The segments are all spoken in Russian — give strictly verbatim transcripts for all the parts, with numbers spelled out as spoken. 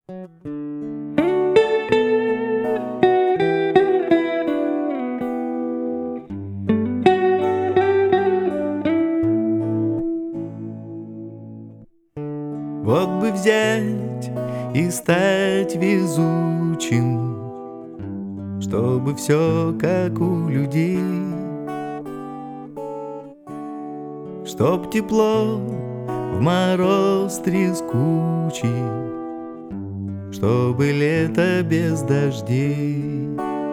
Вот бы взять и стать везучим, чтобы все как у людей, чтоб тепло в мороз трескучий, чтобы лето без дождей,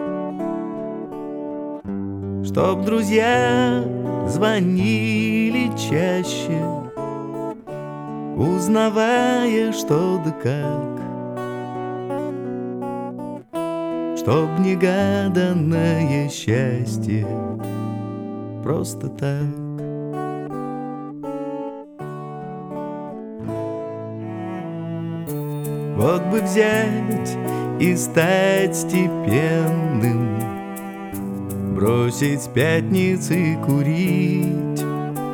чтоб друзья звонили чаще, узнавая, что да как, чтоб негаданное счастье просто так. Вот бы взять и стать степенным, бросить с пятницы курить,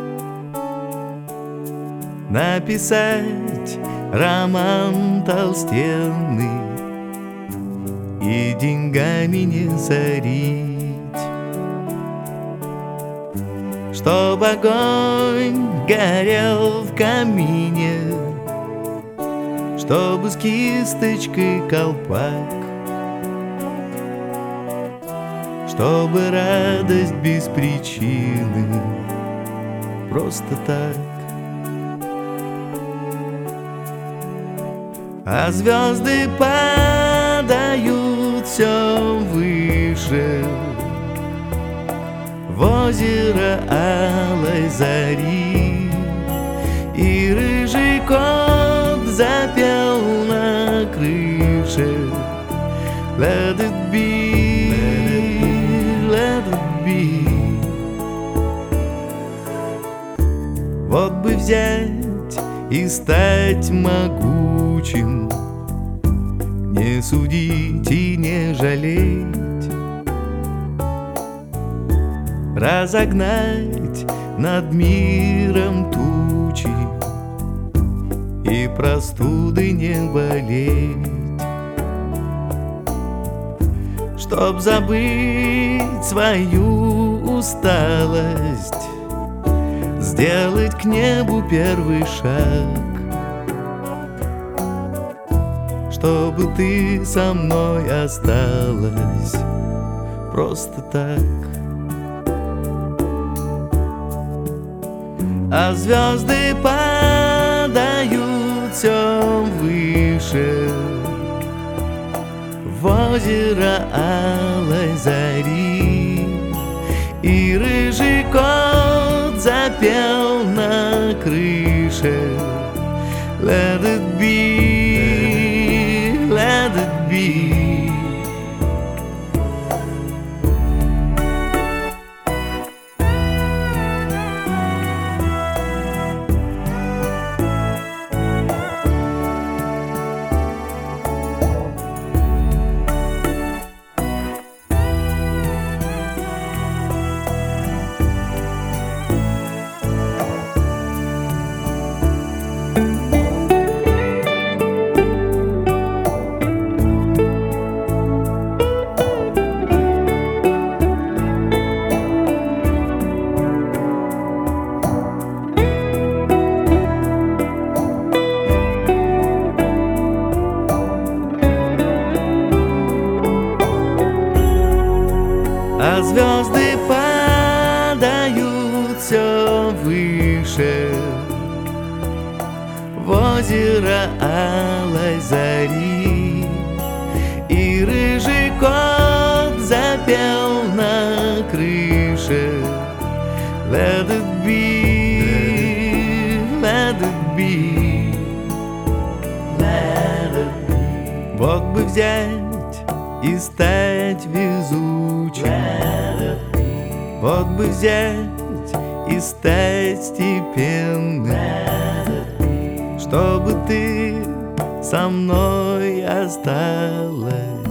написать роман толстенный и деньгами не сорить, чтоб огонь горел в камине, чтобы с кисточкой колпак, чтобы радость без причины просто так. А звезды падают все выше в озеро алой зари, и рыжий кот запел на крыше Let it be, let it be. Вот бы взять и стать могучим, не судить и не жалеть, разогнать над миром тучи и простуды не болеть, чтоб забыть свою усталость, сделать к небу первый шаг, чтобы ты со мной осталась просто так. А звезды падают все выше в озеро алой зари, и рыжий кот запел на крыше Let it be, let it be. А звезды падают все выше в озеро алой зари, и рыжий кот запел на крыше Let it be, let it be, let it be. Вот бы взять и стать везучим, вот бы взять и стать степенным, чтобы ты со мной осталась